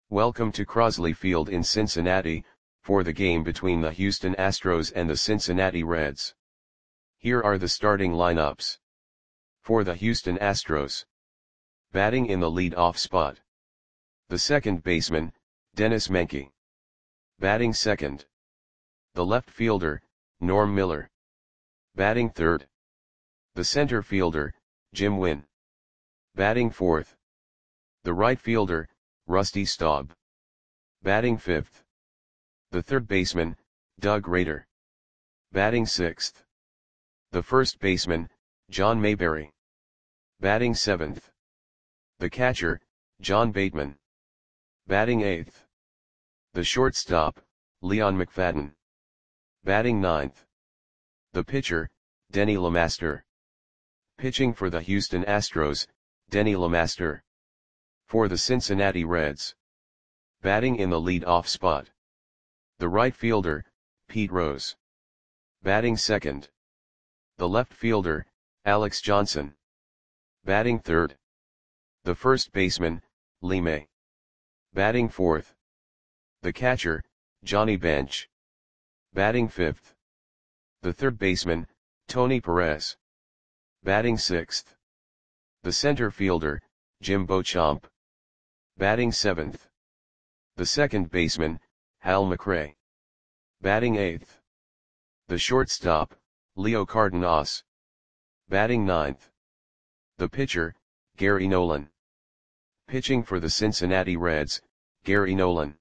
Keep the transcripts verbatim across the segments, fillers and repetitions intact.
Welcome to Crosley Field in Cincinnati, for the game between the Houston Astros and the Cincinnati Reds. Here are the starting lineups. For the Houston Astros. Batting in the lead-off spot. The second baseman, Dennis Menke. Batting second. The left fielder, Norm Miller. Batting third. The center fielder, Jim Wynn. Batting fourth. The right fielder, Rusty Staub. Batting fifth. The third baseman, Doug Rader. Batting sixth. The first baseman, John Mayberry. Batting seventh. The catcher, John Bateman. Batting eighth. The shortstop, Leon McFadden. Batting ninth. The pitcher, Denny LeMaster. Pitching for the Houston Astros, Denny LeMaster. For the Cincinnati Reds. Batting in the lead-off spot. The right fielder, Pete Rose. Batting second. The left fielder, Alex Johnson. Batting third. The first baseman, Lee May. Batting fourth. The catcher, Johnny Bench. Batting fifth. The third baseman, Tony Perez. Batting sixth. The center fielder, Jim Beauchamp. Batting seventh. The second baseman, Hal McRae. Batting eighth. The shortstop, Leo Cardenas. Batting ninth. The pitcher, Gary Nolan. Pitching for the Cincinnati Reds, Gary Nolan.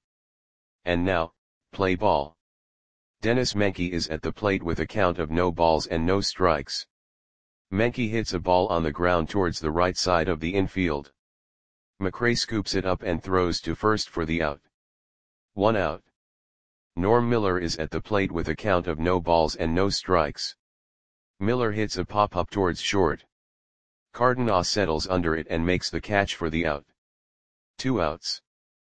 And now, play ball. Dennis Menke is at the plate with a count of no balls and no strikes. Menke hits a ball on the ground towards the right side of the infield. McRae scoops it up and throws to first for the out. One out. Norm Miller is at the plate with a count of no balls and no strikes. Miller hits a pop-up towards short. Cardenas settles under it and makes the catch for the out. Two outs.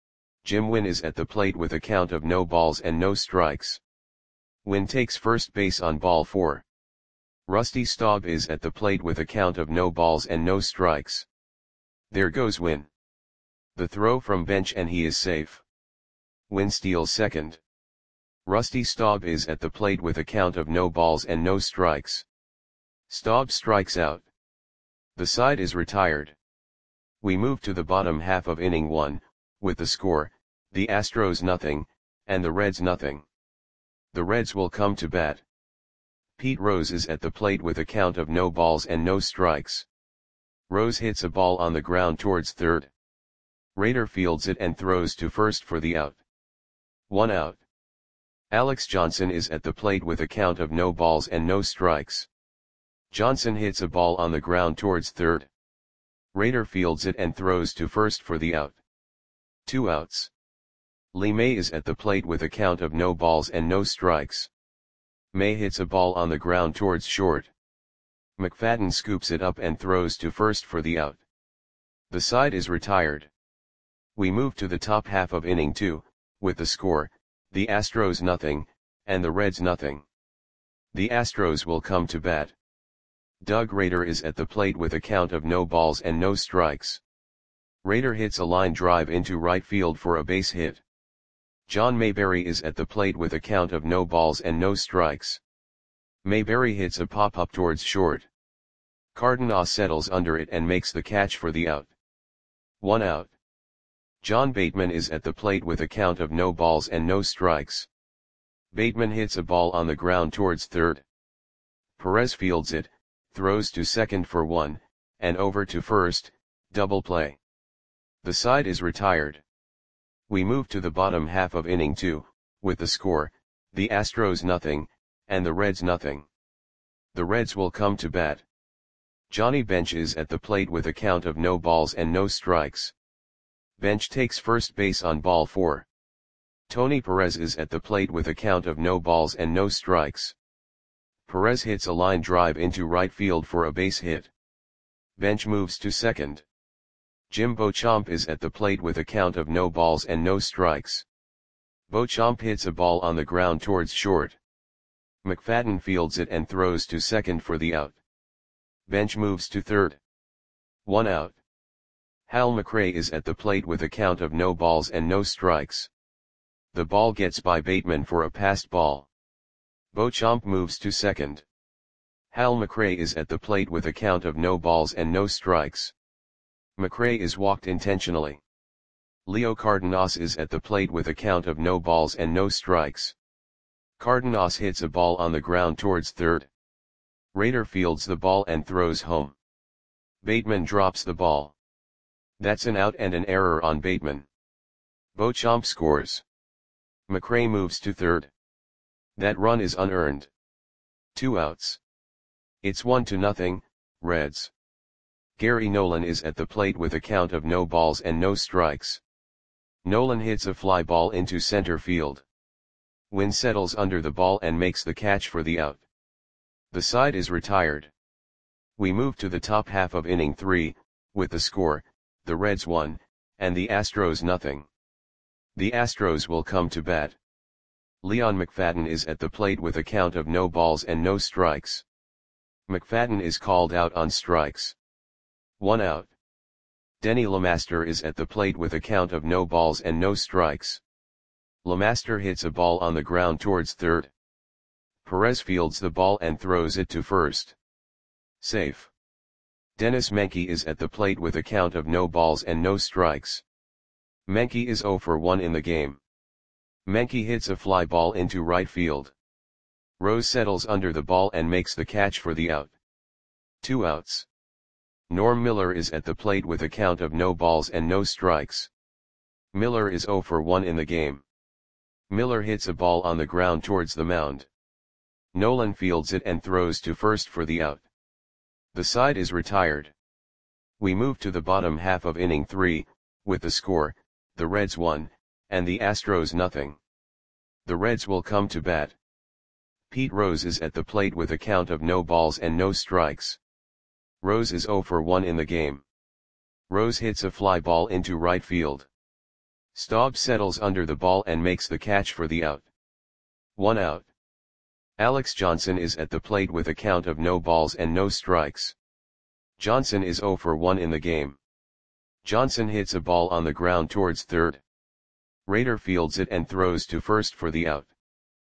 Jim Wynn is at the plate with a count of no balls and no strikes. Wynn takes first base on ball four. Rusty Staub is at the plate with a count of no balls and no strikes. There goes Wynn. The throw from Bench and he is safe. Wynn steals second. Rusty Staub is at the plate with a count of no balls and no strikes. Staub strikes out. The side is retired. We move to the bottom half of inning one, with the score, the Astros nothing, and the Reds nothing. The Reds will come to bat. Pete Rose is at the plate with a count of no balls and no strikes. Rose hits a ball on the ground towards third. Rader fields it and throws to first for the out. One out. Alex Johnson is at the plate with a count of no balls and no strikes. Johnson hits a ball on the ground towards third. Rader fields it and throws to first for the out. Two outs. Lee May is at the plate with a count of no balls and no strikes. May hits a ball on the ground towards short. McFadden scoops it up and throws to first for the out. The side is retired. We move to the top half of inning two, with the score, the Astros nothing, and the Reds nothing. The Astros will come to bat. Doug Rader is at the plate with a count of no balls and no strikes. Rader hits a line drive into right field for a base hit. John Mayberry is at the plate with a count of no balls and no strikes. Mayberry hits a pop-up towards short. Cardenas settles under it and makes the catch for the out. One out. John Bateman is at the plate with a count of no balls and no strikes. Bateman hits a ball on the ground towards third. Perez fields it, throws to second for one, and over to first, double play. The side is retired. We move to the bottom half of inning two, with the score, the Astros nothing, and the Reds nothing. The Reds will come to bat. Johnny Bench is at the plate with a count of no balls and no strikes. Bench takes first base on ball four. Tony Perez is at the plate with a count of no balls and no strikes. Perez hits a line drive into right field for a base hit. Bench moves to second. Jim Beauchamp is at the plate with a count of no balls and no strikes. Beauchamp hits a ball on the ground towards short. McFadden fields it and throws to second for the out. Bench moves to third. One out. Hal McRae is at the plate with a count of no balls and no strikes. The ball gets by Bateman for a passed ball. Beauchamp moves to second. Hal McRae is at the plate with a count of no balls and no strikes. McRae is walked intentionally. Leo Cardenas is at the plate with a count of no balls and no strikes. Cardenas hits a ball on the ground towards third. Rader fields the ball and throws home. Bateman drops the ball. That's an out and an error on Bateman. Beauchamp scores. McRae moves to third. That run is unearned. Two outs. It's one to nothing, Reds. Gary Nolan is at the plate with a count of no balls and no strikes. Nolan hits a fly ball into center field. Wynn settles under the ball and makes the catch for the out. The side is retired. We move to the top half of inning three, with the score, the Reds one, and the Astros nothing. The Astros will come to bat. Leon McFadden is at the plate with a count of no balls and no strikes. McFadden is called out on strikes. One out. Denny LeMaster is at the plate with a count of no balls and no strikes. LeMaster hits a ball on the ground towards third. Perez fields the ball and throws it to first. Safe. Dennis Menke is at the plate with a count of no balls and no strikes. Menke is zero for one in the game. Menke hits a fly ball into right field. Rose settles under the ball and makes the catch for the out. Two outs. Norm Miller is at the plate with a count of no balls and no strikes. Miller is zero for one in the game. Miller hits a ball on the ground towards the mound. Nolan fields it and throws to first for the out. The side is retired. We move to the bottom half of inning three, with the score, the Reds one, and the Astros nothing. The Reds will come to bat. Pete Rose is at the plate with a count of no balls and no strikes. Rose is zero for one in the game. Rose hits a fly ball into right field. Staub settles under the ball and makes the catch for the out. One out. Alex Johnson is at the plate with a count of no balls and no strikes. Johnson is zero for one in the game. Johnson hits a ball on the ground towards third. Rader fields it and throws to first for the out.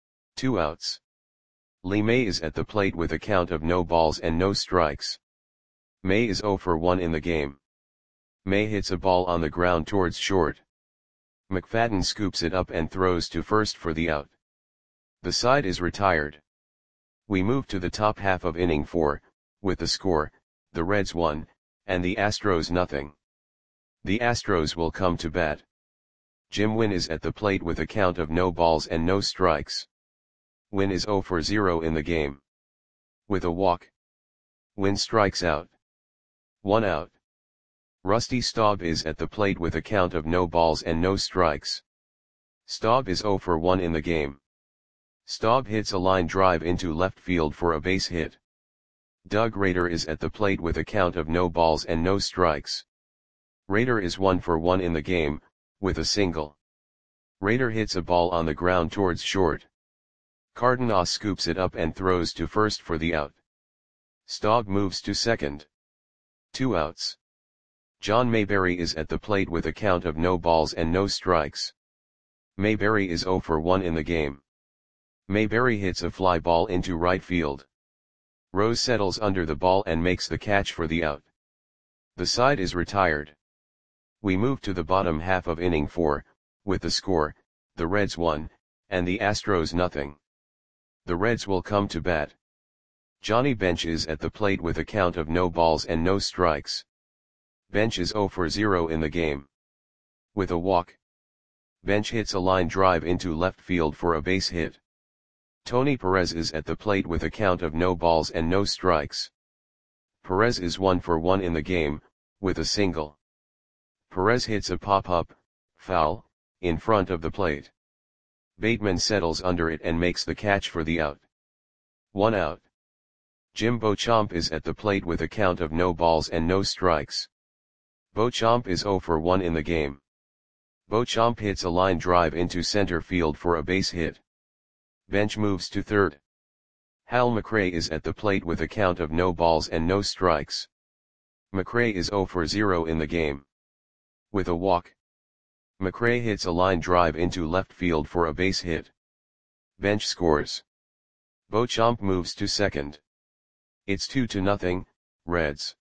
Two outs. Lee May is at the plate with a count of no balls and no strikes. May is zero for one in the game. May hits a ball on the ground towards short. McFadden scoops it up and throws to first for the out. The side is retired. We move to the top half of inning four, with the score, the Reds one, and the Astros nothing. The Astros will come to bat. Jim Wynn is at the plate with a count of no balls and no strikes. Wynn is zero for zero in the game. With a walk, Wynn strikes out. One out. Rusty Staub is at the plate with a count of no balls and no strikes. Staub is zero for one in the game. Staub hits a line drive into left field for a base hit. Doug Rader is at the plate with a count of no balls and no strikes. Rader is one for one in the game, with a single. Rader hits a ball on the ground towards short. Cardenas scoops it up and throws to first for the out. Staub moves to second. Two outs. John Mayberry is at the plate with a count of no balls and no strikes. Mayberry is zero for one in the game. Mayberry hits a fly ball into right field. Rose settles under the ball and makes the catch for the out. The side is retired. We move to the bottom half of inning four, with the score, the Reds one, and the Astros nothing. The Reds will come to bat. Johnny Bench is at the plate with a count of no balls and no strikes. Bench is zero for zero in the game. With a walk, Bench hits a line drive into left field for a base hit. Tony Perez is at the plate with a count of no balls and no strikes. Perez is one for one in the game, with a single. Perez hits a pop-up, foul, in front of the plate. Bateman settles under it and makes the catch for the out. One out. Jim Beauchamp is at the plate with a count of no balls and no strikes. Beauchamp is zero for one in the game. Beauchamp hits a line drive into center field for a base hit. Bench moves to third. Hal McRae is at the plate with a count of no balls and no strikes. McRae is zero for zero in the game. With a walk. McRae hits a line drive into left field for a base hit. Bench scores. Beauchamp moves to second. It's two to nothing, Reds.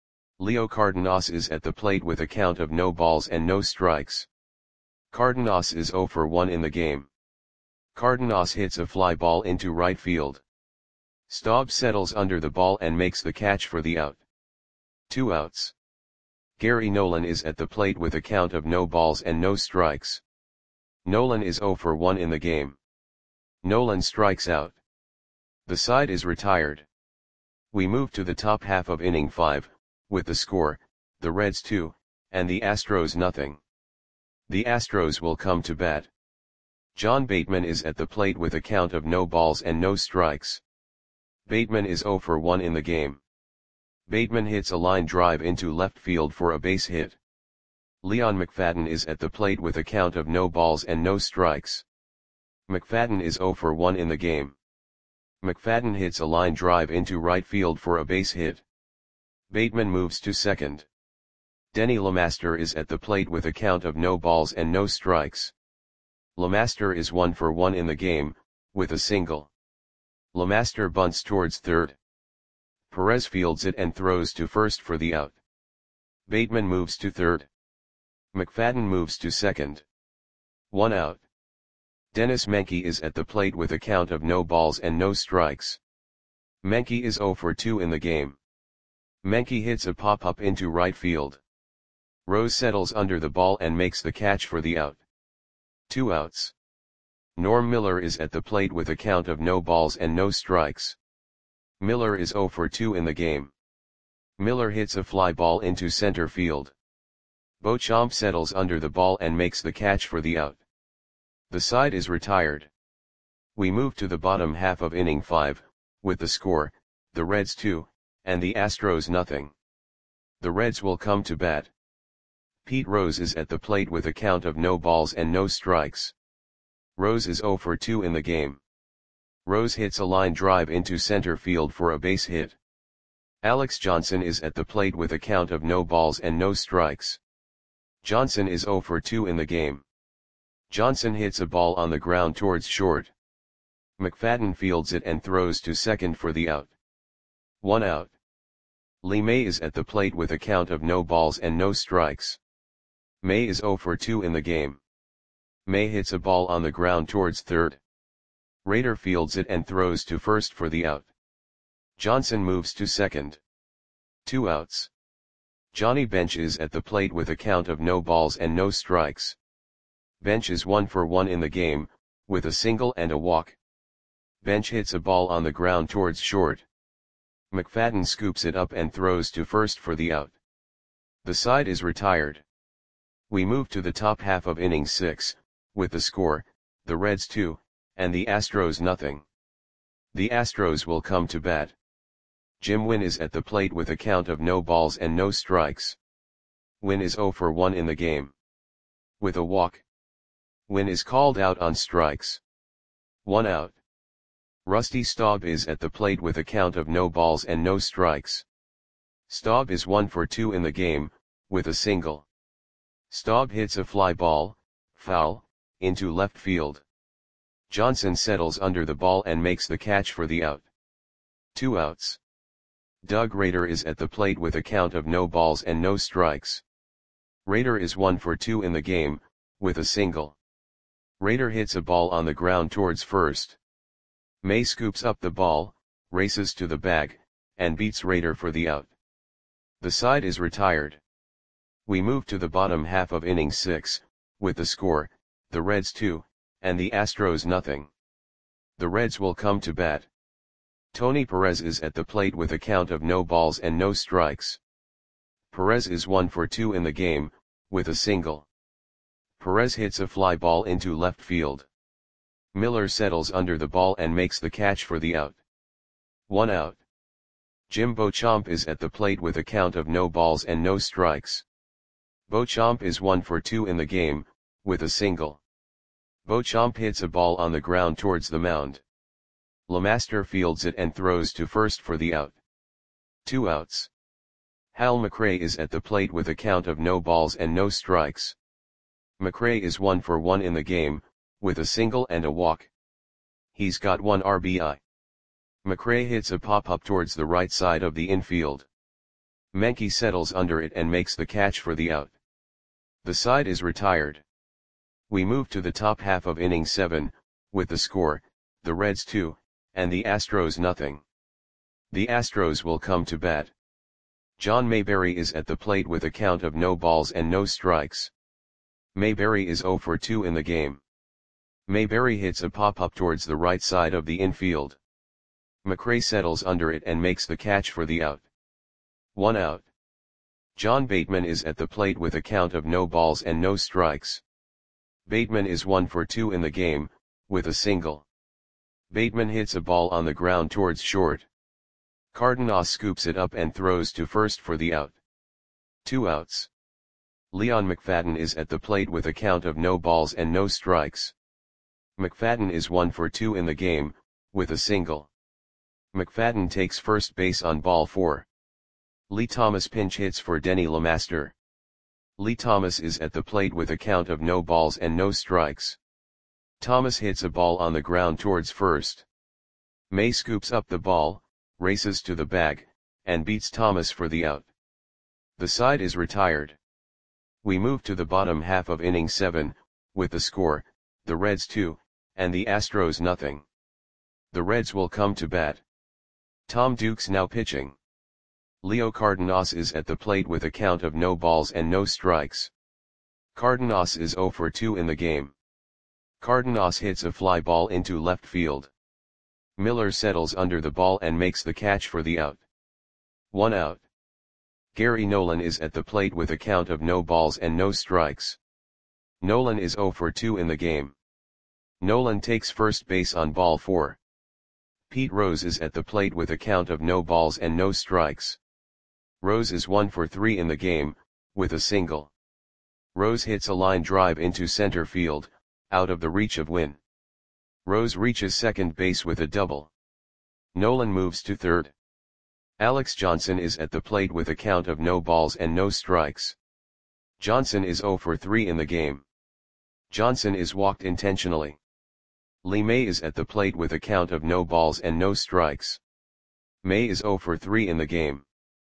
Leo Cardenas is at the plate with a count of no balls and no strikes. Cardenas is zero for one in the game. Cardenas hits a fly ball into right field. Staub settles under the ball and makes the catch for the out. Two outs. Gary Nolan is at the plate with a count of no balls and no strikes. Nolan is zero for one in the game. Nolan strikes out. The side is retired. We move to the top half of inning five, with the score, the Reds two, and the Astros nothing. The Astros will come to bat. John Bateman is at the plate with a count of no balls and no strikes. Bateman is zero for one in the game. Bateman hits a line drive into left field for a base hit. Leon McFadden is at the plate with a count of no balls and no strikes. McFadden is zero for one in the game. McFadden hits a line drive into right field for a base hit. Bateman moves to second. Denny LeMaster is at the plate with a count of no balls and no strikes. LeMaster is one for one in the game, with a single. LeMaster bunts towards third. Perez fields it and throws to first for the out. Bateman moves to third. McFadden moves to second. One out. Dennis Menke is at the plate with a count of no balls and no strikes. Menke is zero for two in the game. Menke hits a pop-up into right field. Rose settles under the ball and makes the catch for the out. Two outs. Norm Miller is at the plate with a count of no balls and no strikes. Miller is zero for two in the game. Miller hits a fly ball into center field. Beauchamp settles under the ball and makes the catch for the out. The side is retired. We move to the bottom half of inning five, with the score, the Reds two, and the Astros nothing. The Reds will come to bat. Pete Rose is at the plate with a count of no balls and no strikes. Rose is zero for two in the game. Rose hits a line drive into center field for a base hit. Alex Johnson is at the plate with a count of no balls and no strikes. Johnson is zero for two in the game. Johnson hits a ball on the ground towards short. McFadden fields it and throws to second for the out. One out. Lee May is at the plate with a count of no balls and no strikes. May is zero for two in the game. May hits a ball on the ground towards third. Rader fields it and throws to first for the out. Johnson moves to second. Two outs. Johnny Bench is at the plate with a count of no balls and no strikes. Bench is one for one in the game, with a single and a walk. Bench hits a ball on the ground towards short. McFadden scoops it up and throws to first for the out. The side is retired. We move to the top half of inning six, with the score, the Reds two, and the Astros nothing. The Astros will come to bat. Jim Wynn is at the plate with a count of no balls and no strikes. Wynn is zero for one in the game. With a walk. Wynn is called out on strikes. One out. Rusty Staub is at the plate with a count of no balls and no strikes. Staub is one for two in the game, with a single. Staub hits a fly ball, foul, into left field. Johnson settles under the ball and makes the catch for the out. Two outs. Doug Rader is at the plate with a count of no balls and no strikes. Rader is one for two in the game, with a single. Rader hits a ball on the ground towards first. May scoops up the ball, races to the bag, and beats Rader for the out. The side is retired. We move to the bottom half of inning six, with the score, the Reds two, and the Astros nothing. The Reds will come to bat. Tony Perez is at the plate with a count of no balls and no strikes. Perez is one for two in the game, with a single. Perez hits a fly ball into left field. Miller settles under the ball and makes the catch for the out. One out. Jim Beauchamp is at the plate with a count of no balls and no strikes. Beauchamp is one for two in the game, with a single. Beauchamp hits a ball on the ground towards the mound. LeMaster fields it and throws to first for the out. Two outs. Hal McRae is at the plate with a count of no balls and no strikes. McRae is one for one in the game, with a single and a walk. He's got one R B I. McRae hits a pop-up towards the right side of the infield. Menke settles under it and makes the catch for the out. The side is retired. We move to the top half of inning seven, with the score, the Reds two, and the Astros nothing. The Astros will come to bat. John Mayberry is at the plate with a count of no balls and no strikes. Mayberry is zero for two in the game. Mayberry hits a pop-up towards the right side of the infield. McRae settles under it and makes the catch for the out. One out. John Bateman is at the plate with a count of no balls and no strikes. Bateman is one for two in the game, with a single. Bateman hits a ball on the ground towards short. Cardenas scoops it up and throws to first for the out. Two outs. Leon McFadden is at the plate with a count of no balls and no strikes. McFadden is one for two in the game, with a single. McFadden takes first base on ball four. Lee Thomas pinch hits for Denny LeMaster. Lee Thomas is at the plate with a count of no balls and no strikes. Thomas hits a ball on the ground towards first. May scoops up the ball, races to the bag, and beats Thomas for the out. The side is retired. We move to the bottom half of inning seven, with the score, the Reds two, and the Astros nothing. The Reds will come to bat. Tom Dukes now pitching. Leo Cardenas is at the plate with a count of no balls and no strikes. Cardenas is zero for two in the game. Cardenas hits a fly ball into left field. Miller settles under the ball and makes the catch for the out. One out. Gary Nolan is at the plate with a count of no balls and no strikes. Nolan is zero for two in the game. Nolan takes first base on ball four. Pete Rose is at the plate with a count of no balls and no strikes. Rose is one for three in the game, with a single. Rose hits a line drive into center field, out of the reach of Wynn. Rose reaches second base with a double. Nolan moves to third. Alex Johnson is at the plate with a count of no balls and no strikes. Johnson is zero for three in the game. Johnson is walked intentionally. Lee May is at the plate with a count of no balls and no strikes. May is zero for three in the game.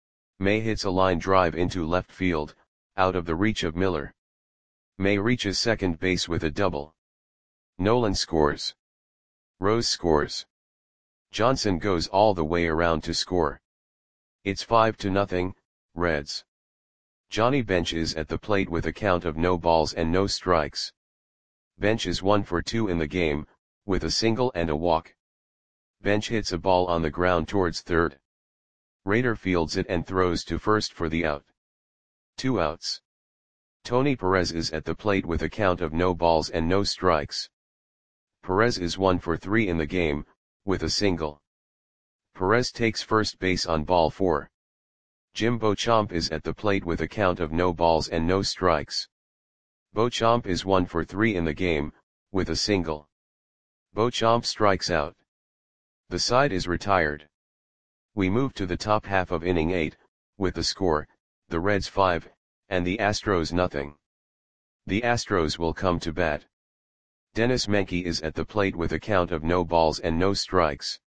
May hits a line drive into left field, out of the reach of Miller. May reaches second base with a double. Nolan scores. Rose scores. Johnson goes all the way around to score. It's five to nothing, Reds. Johnny Bench is at the plate with a count of no balls and no strikes. Bench is one for two in the game, with a single and a walk. Bench hits a ball on the ground towards third. Rader fields it and throws to first for the out. Two outs. Tony Perez is at the plate with a count of no balls and no strikes. Perez is one for three in the game, with a single. Perez takes first base on ball four. Jim Beauchamp is at the plate with a count of no balls and no strikes. Beauchamp is one for three in the game, with a single. Beauchamp strikes out. The side is retired. We move to the top half of inning eight, with the score, the Reds five, and the Astros nothing. The Astros will come to bat. Dennis Menke is at the plate with a count of no balls and no strikes.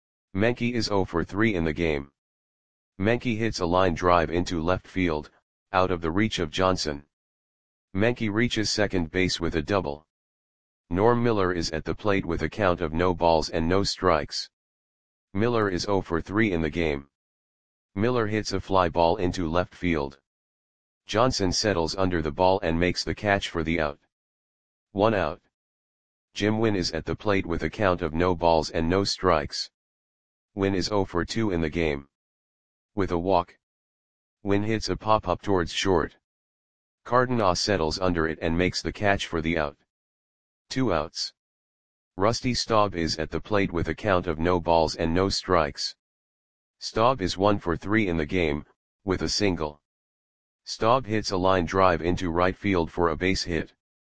Menke is zero for three in the game. Menke hits a line drive into left field, out of the reach of Johnson. Menke reaches second base with a double. Norm Miller is at the plate with a count of no balls and no strikes. Miller is zero for three in the game. Miller hits a fly ball into left field. Johnson settles under the ball and makes the catch for the out. One out. Jim Wynn is at the plate with a count of no balls and no strikes. Wynn is zero for two in the game. With a walk. Wynn hits a pop-up towards short. Cardenas settles under it and makes the catch for the out. Two outs. Rusty Staub is at the plate with a count of no balls and no strikes. Staub is one for three in the game, with a single. Staub hits a line drive into right field for a base hit.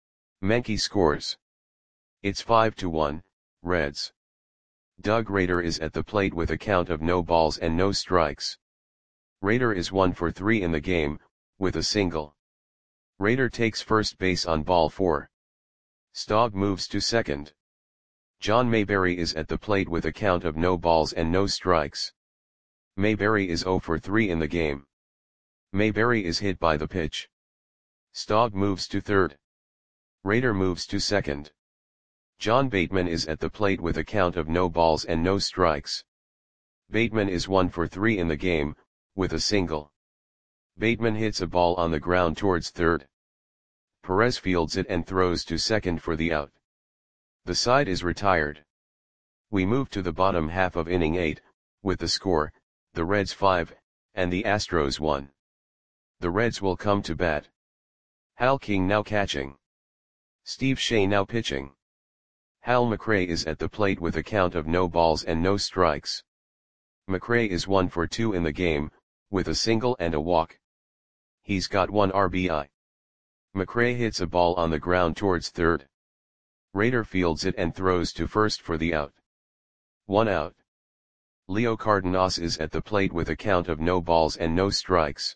Menke scores. It's five to one, Reds. Doug Rader is at the plate with a count of no balls and no strikes. Raider is one for three in the game, with a single. Raider takes first base on ball four. Staub moves to second. John Mayberry is at the plate with a count of no balls and no strikes. Mayberry is zero for three in the game. Mayberry is hit by the pitch. Staub moves to third. Raider moves to second. John Bateman is at the plate with a count of no balls and no strikes. Bateman is one for three in the game, with a single. Bateman hits a ball on the ground towards third. Perez fields it and throws to second for the out. The side is retired. We move to the bottom half of inning eight, with the score, the Reds five, and the Astros one. The Reds will come to bat. Hal King now catching. Steve Shea now pitching. Hal McRae is at the plate with a count of no balls and no strikes. McRae is one for two in the game, with a single and a walk. He's got one R B I. McRae hits a ball on the ground towards third. Raider fields it and throws to first for the out. One out. Leo Cardenas is at the plate with a count of no balls and no strikes.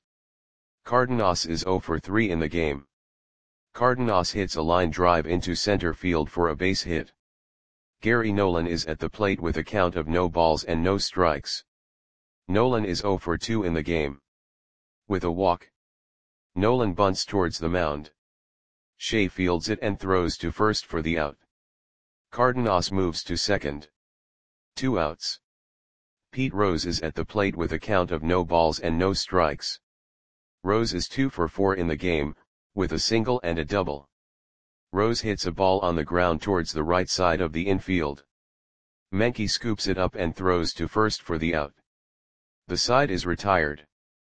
Cardenas is zero for three in the game. Cardenas hits a line drive into center field for a base hit. Gary Nolan is at the plate with a count of no balls and no strikes. Nolan is zero for two in the game. With a walk. Nolan bunts towards the mound. Shea fields it and throws to first for the out. Cardenas moves to second. Two outs. Pete Rose is at the plate with a count of no balls and no strikes. Rose is two for four in the game, with a single and a double. Rose hits a ball on the ground towards the right side of the infield. Menke scoops it up and throws to first for the out. The side is retired.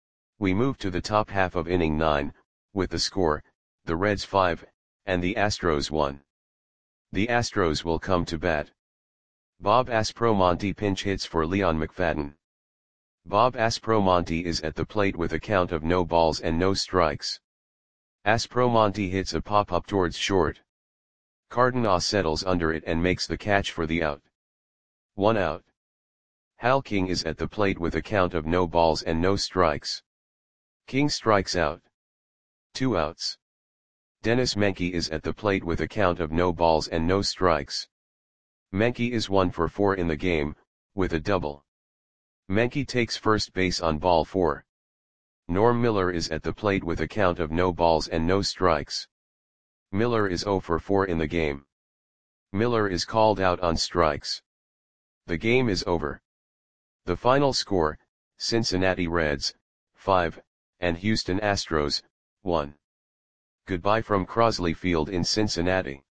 We move to the top half of inning nine, with the score, the Reds five, and the Astros one. The Astros will come to bat. Bob Aspromonte pinch hits for Leon McFadden. Bob Aspromonte is at the plate with a count of no balls and no strikes. Aspromonte hits a pop-up towards short. Cardenas settles under it and makes the catch for the out. One out. Hal King is at the plate with a count of no balls and no strikes. King strikes out. Two outs. Dennis Menke is at the plate with a count of no balls and no strikes. Menke is one for four in the game, with a double. Menke takes first base on ball four. Norm Miller is at the plate with a count of no balls and no strikes. Miller is zero for four in the game. Miller is called out on strikes. The game is over. The final score, Cincinnati Reds, five, and Houston Astros, one. Goodbye from Crosley Field in Cincinnati.